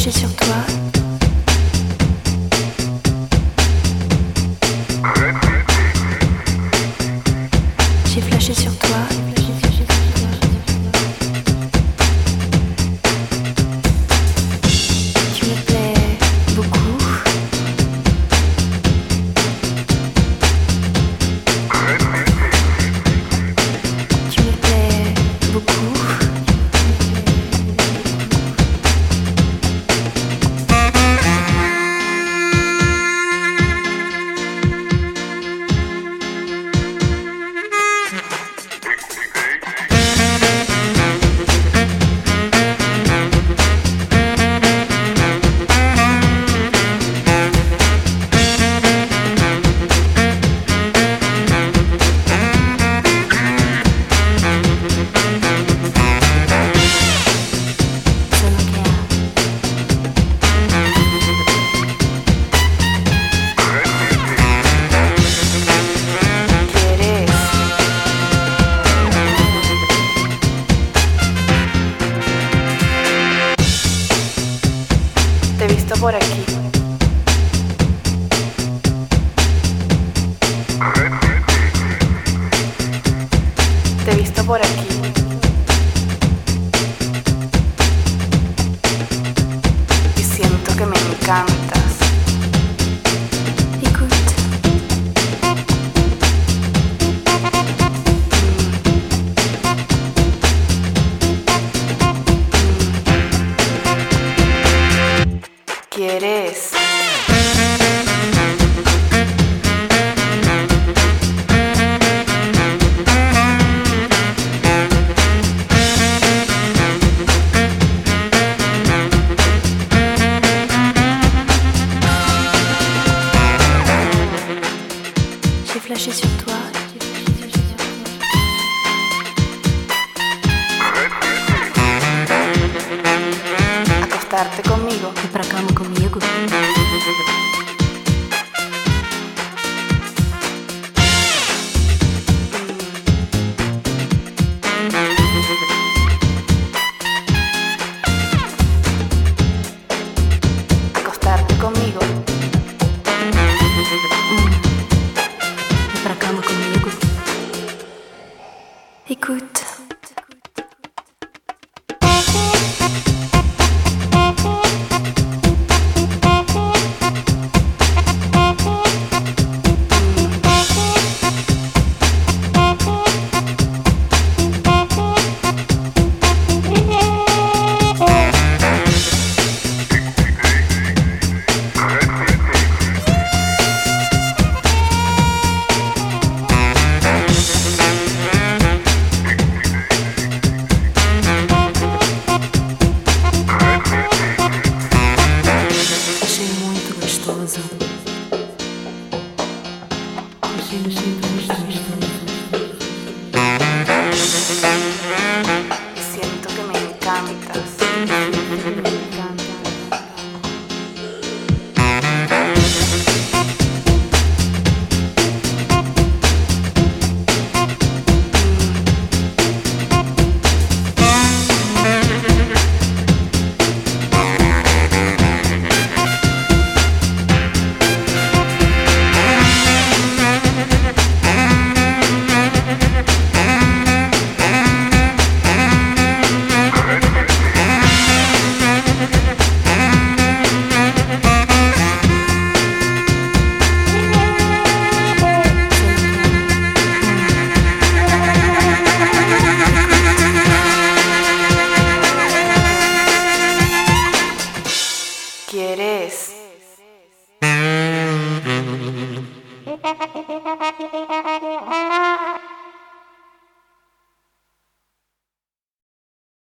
flashé sur toi. J'ai flashé sur toi. Tu me plais beaucoup. Tu me plais beaucoup. Te he visto por aquí. Te he visto por aquí. Y siento que me encantas. Écoute. ¿Quieres? J'ai flashé sur toi. Acostarte conmigo. Ir pra cama comigo. Acostarte conmigo. Ir pra cama comigo. Écoute. Achei muito gostoso. Achei muito gostoso.